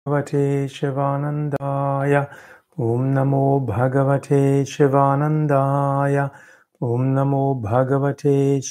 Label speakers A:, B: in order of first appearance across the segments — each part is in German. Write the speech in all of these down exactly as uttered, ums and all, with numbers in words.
A: Bhagavate Shivanandaya Om Namo Bhagavate Shivanandaya Om Namo Bhagavate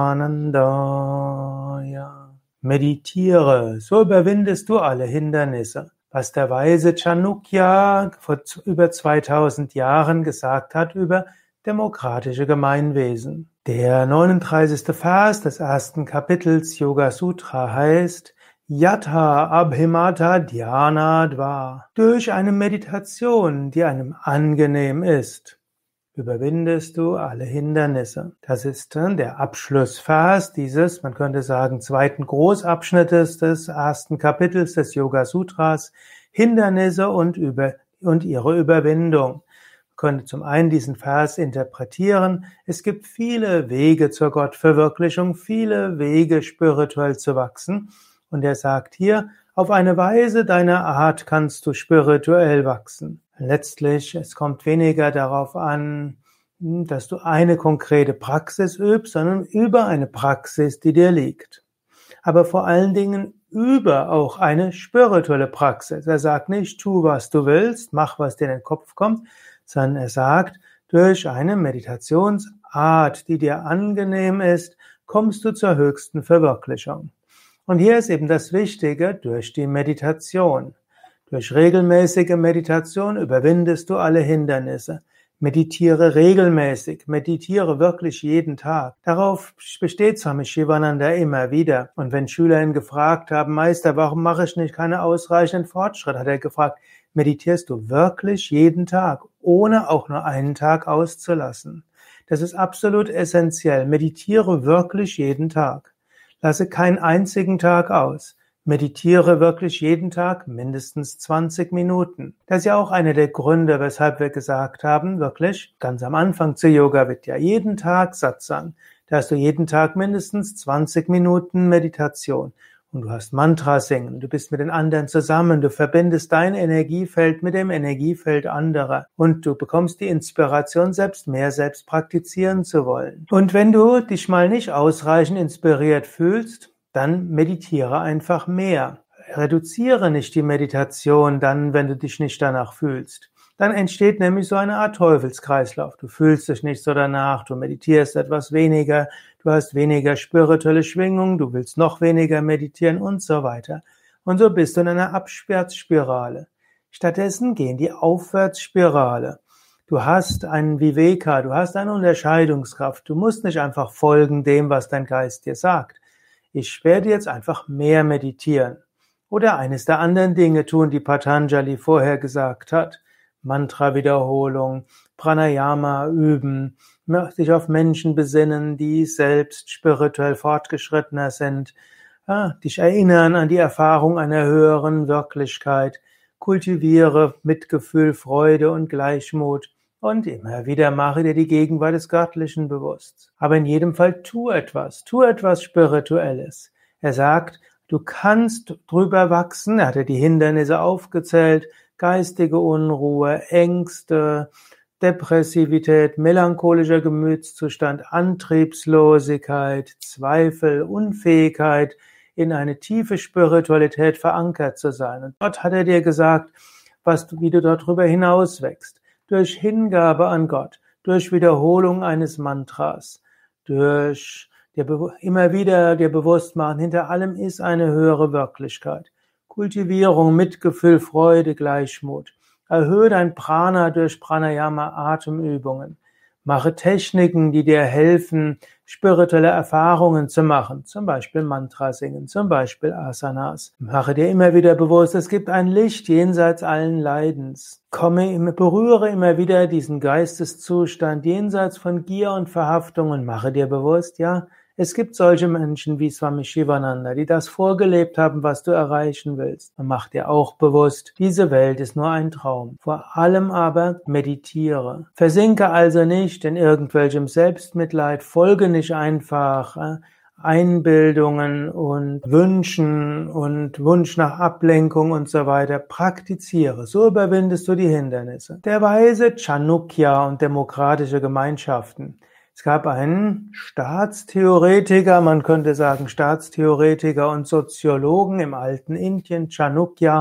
A: Shivanandaya. Meditiere, so überwindest du alle Hindernisse. Was der weise Chanukya vor über zweitausend Jahren gesagt hat über demokratische Gemeinwesen. Der neununddreißigste Vers des ersten Kapitels Yoga Sutra heißt Yatha Abhimata Dhyanadva. Durch eine Meditation, die einem angenehm ist, überwindest du alle Hindernisse. Das ist der Abschlussvers dieses, man könnte sagen, zweiten Großabschnittes des ersten Kapitels des Yoga Sutras, Hindernisse und, über, und ihre Überwindung. Man könnte zum einen diesen Vers interpretieren, es gibt viele Wege zur Gottverwirklichung, viele Wege spirituell zu wachsen. Und er sagt hier, auf eine Weise deiner Art kannst du spirituell wachsen. Letztlich, es kommt weniger darauf an, dass du eine konkrete Praxis übst, sondern über eine Praxis, die dir liegt. Aber vor allen Dingen über auch eine spirituelle Praxis. Er sagt nicht, tu, was du willst, mach, was dir in den Kopf kommt, sondern er sagt, durch eine Meditationsart, die dir angenehm ist, kommst du zur höchsten Verwirklichung. Und hier ist eben das Wichtige, durch die Meditation. Durch regelmäßige Meditation überwindest du alle Hindernisse. Meditiere regelmäßig, meditiere wirklich jeden Tag. Darauf besteht Swami Shivananda immer wieder. Und wenn Schüler ihn gefragt haben, Meister, warum mache ich nicht keine ausreichenden Fortschritte, hat er gefragt, meditierst du wirklich jeden Tag, ohne auch nur einen Tag auszulassen? Das ist absolut essentiell. Meditiere wirklich jeden Tag. Lasse keinen einzigen Tag aus. Meditiere wirklich jeden Tag mindestens zwanzig Minuten. Das ist ja auch einer der Gründe, weshalb wir gesagt haben, wirklich, ganz am Anfang zu Yoga Vidya, jeden Tag Satsang. Da hast du jeden Tag mindestens zwanzig Minuten Meditation. Und du hast Mantra singen, du bist mit den anderen zusammen, du verbindest dein Energiefeld mit dem Energiefeld anderer. Und du bekommst die Inspiration, selbst mehr selbst praktizieren zu wollen. Und wenn du dich mal nicht ausreichend inspiriert fühlst, dann meditiere einfach mehr. Reduziere nicht die Meditation dann, wenn du dich nicht danach fühlst. Dann entsteht nämlich so eine Art Teufelskreislauf. Du fühlst dich nicht so danach, du meditierst etwas weniger, du hast weniger spirituelle Schwingung, du willst noch weniger meditieren und so weiter. Und so bist du in einer Abwärtsspirale. Stattdessen geh in die Aufwärtsspirale. Du hast einen Viveka, du hast eine Unterscheidungskraft. Du musst nicht einfach folgen dem, was dein Geist dir sagt. Ich werde jetzt einfach mehr meditieren. Oder eines der anderen Dinge tun, die Patanjali vorher gesagt hat. Mantra-Wiederholung, Pranayama üben, sich auf Menschen besinnen, die selbst spirituell fortgeschrittener sind, ja, dich erinnern an die Erfahrung einer höheren Wirklichkeit, kultiviere Mitgefühl, Freude und Gleichmut und immer wieder mache dir die Gegenwart des Göttlichen bewusst. Aber in jedem Fall tu etwas, tu etwas Spirituelles. Er sagt, du kannst drüber wachsen, er hatte die Hindernisse aufgezählt, geistige Unruhe, Ängste, Depressivität, melancholischer Gemütszustand, Antriebslosigkeit, Zweifel, Unfähigkeit, in eine tiefe Spiritualität verankert zu sein. Und dort hat er dir gesagt, was, wie du dort drüber hinaus wächst. Durch Hingabe an Gott, durch Wiederholung eines Mantras, durch dir immer wieder dir bewusst machen, hinter allem ist eine höhere Wirklichkeit. Kultivierung, Mitgefühl, Freude, Gleichmut. Erhöhe dein Prana durch Pranayama-Atemübungen. Mache Techniken, die dir helfen, spirituelle Erfahrungen zu machen. Zum Beispiel Mantra singen, zum Beispiel Asanas. Mache dir immer wieder bewusst, es gibt ein Licht jenseits allen Leidens. Komme, berühre immer wieder diesen Geisteszustand jenseits von Gier und Verhaftung und mache dir bewusst, ja, es gibt solche Menschen wie Swami Shivananda, die das vorgelebt haben, was du erreichen willst. Und mach dir auch bewusst, diese Welt ist nur ein Traum. Vor allem aber meditiere. Versinke also nicht in irgendwelchem Selbstmitleid, folge nicht einfach äh, Einbildungen und Wünschen und Wunsch nach Ablenkung und so weiter. Praktiziere. So überwindest du die Hindernisse. Der weise Chanukya und demokratische Gemeinschaften. Es gab einen Staatstheoretiker, man könnte sagen Staatstheoretiker und Soziologen im alten Indien, Chanukya,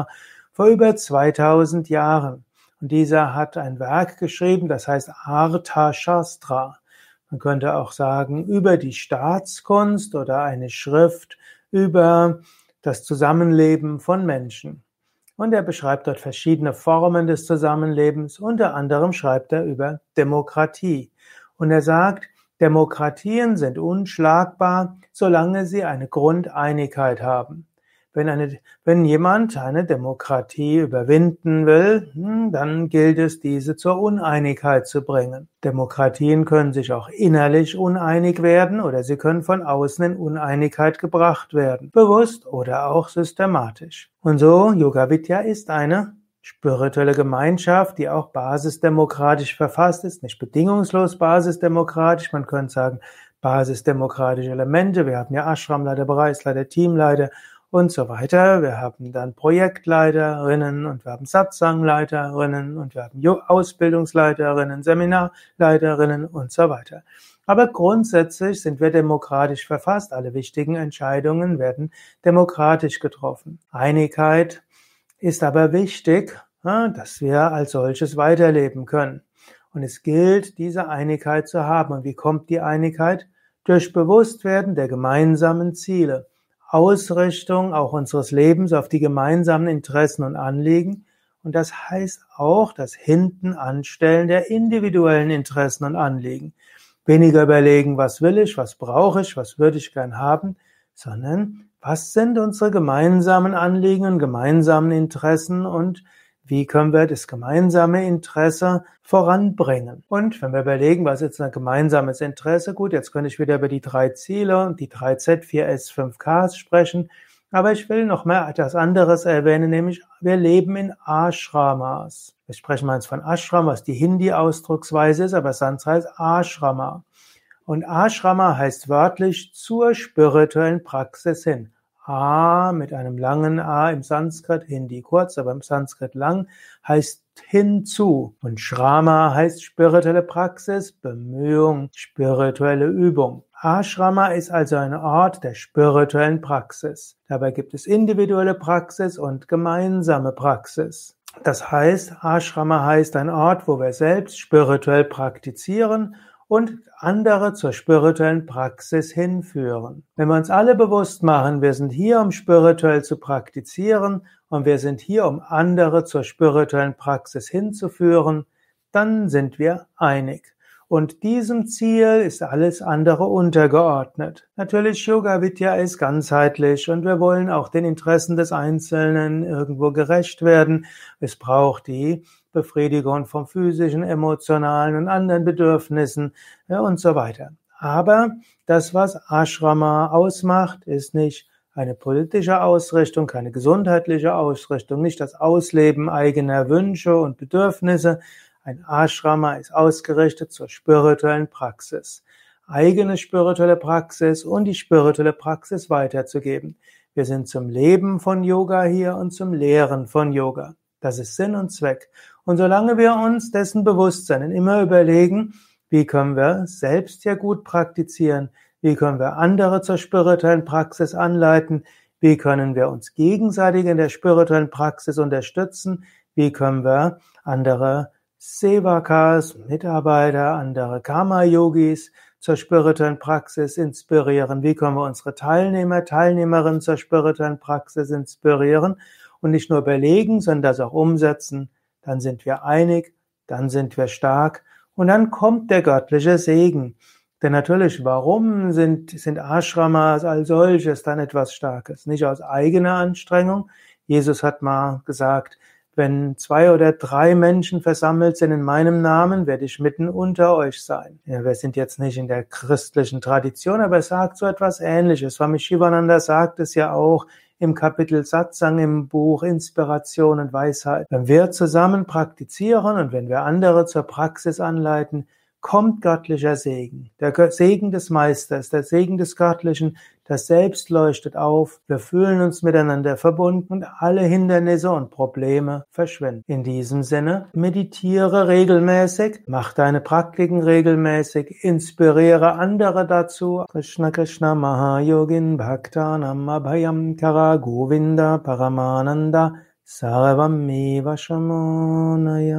A: vor über zweitausend Jahren. Und dieser hat ein Werk geschrieben, das heißt Arthashastra. Man könnte auch sagen, über die Staatskunst oder eine Schrift über das Zusammenleben von Menschen. Und er beschreibt dort verschiedene Formen des Zusammenlebens. Unter anderem schreibt er über Demokratie. Und er sagt, Demokratien sind unschlagbar, solange sie eine Grundeinigkeit haben. Wenn, eine, wenn jemand eine Demokratie überwinden will, dann gilt es, diese zur Uneinigkeit zu bringen. Demokratien können sich auch innerlich uneinig werden oder sie können von außen in Uneinigkeit gebracht werden, bewusst oder auch systematisch. Und so, Yoga Vidya ist eine spirituelle Gemeinschaft, die auch basisdemokratisch verfasst ist, nicht bedingungslos basisdemokratisch, man könnte sagen basisdemokratische Elemente. Wir haben ja Ashramleiter, Bereichsleiter, Teamleiter und so weiter. Wir haben dann Projektleiterinnen und wir haben Satsangleiterinnen und wir haben Ausbildungsleiterinnen, Seminarleiterinnen und so weiter. Aber grundsätzlich sind wir demokratisch verfasst. Alle wichtigen Entscheidungen werden demokratisch getroffen. Einigkeit ist aber wichtig, dass wir als solches weiterleben können. Und es gilt, diese Einigkeit zu haben. Und wie kommt die Einigkeit? Durch Bewusstwerden der gemeinsamen Ziele. Ausrichtung auch unseres Lebens auf die gemeinsamen Interessen und Anliegen. Und das heißt auch das Hintenanstellen der individuellen Interessen und Anliegen. Weniger überlegen, was will ich, was brauche ich, was würde ich gern haben, sondern was sind unsere gemeinsamen Anliegen und gemeinsamen Interessen und wie können wir das gemeinsame Interesse voranbringen? Und wenn wir überlegen, was ist ein gemeinsames Interesse? Gut, jetzt könnte ich wieder über die drei Ziele und die drei Z, vier S, fünf Ks sprechen. Aber ich will noch mal etwas anderes erwähnen, nämlich wir leben in Ashramas. Wir sprechen mal von Ashram, was die Hindi-Ausdrucksweise ist, aber Sanskrit heißt Ashrama. Und Ashrama heißt wörtlich zur spirituellen Praxis hin. A mit einem langen A im Sanskrit, Hindi kurz, aber im Sanskrit lang, heißt hinzu. Und Shrama heißt spirituelle Praxis, Bemühung, spirituelle Übung. Ashrama ist also ein Ort der spirituellen Praxis. Dabei gibt es individuelle Praxis und gemeinsame Praxis. Das heißt, Ashrama heißt ein Ort, wo wir selbst spirituell praktizieren und andere zur spirituellen Praxis hinführen. Wenn wir uns alle bewusst machen, wir sind hier, um spirituell zu praktizieren und wir sind hier, um andere zur spirituellen Praxis hinzuführen, dann sind wir einig. Und diesem Ziel ist alles andere untergeordnet. Natürlich, Yoga Vidya ist ganzheitlich und wir wollen auch den Interessen des Einzelnen irgendwo gerecht werden. Es braucht die Befriedigung von physischen, emotionalen und anderen Bedürfnissen, ja, und so weiter. Aber das, was Ashrama ausmacht, ist nicht eine politische Ausrichtung, keine gesundheitliche Ausrichtung, nicht das Ausleben eigener Wünsche und Bedürfnisse. Ein Ashrama ist ausgerichtet zur spirituellen Praxis. Eigene spirituelle Praxis und die spirituelle Praxis weiterzugeben. Wir sind zum Leben von Yoga hier und zum Lehren von Yoga. Das ist Sinn und Zweck. Und solange wir uns dessen bewusst sind und immer überlegen, wie können wir selbst hier gut praktizieren, wie können wir andere zur spirituellen Praxis anleiten, wie können wir uns gegenseitig in der spirituellen Praxis unterstützen, wie können wir andere Sevakas, Mitarbeiter, andere Karma-Yogis zur spirituellen Praxis inspirieren, wie können wir unsere Teilnehmer, Teilnehmerinnen zur spirituellen Praxis inspirieren und nicht nur überlegen, sondern das auch umsetzen, dann sind wir einig, dann sind wir stark und dann kommt der göttliche Segen. Denn natürlich, warum sind, sind Ashramas als solches dann etwas Starkes? Nicht aus eigener Anstrengung. Jesus hat mal gesagt, wenn zwei oder drei Menschen versammelt sind in meinem Namen, werde ich mitten unter euch sein. Ja, wir sind jetzt nicht in der christlichen Tradition, aber es sagt so etwas Ähnliches. Swami Shivananda sagt es ja auch im Kapitel Satsang im Buch Inspiration und Weisheit. Wenn wir zusammen praktizieren und wenn wir andere zur Praxis anleiten, kommt göttlicher Segen. Der Segen des Meisters, der Segen des Göttlichen, das Selbst leuchtet auf. Wir fühlen uns miteinander verbunden und alle Hindernisse und Probleme verschwinden. In diesem Sinne, meditiere regelmäßig, mach deine Praktiken regelmäßig, inspiriere andere dazu. Krishna Krishna Mahayogin Bhaktanam Abhayam Kara Govinda Paramananda Sarvameva Shamanaya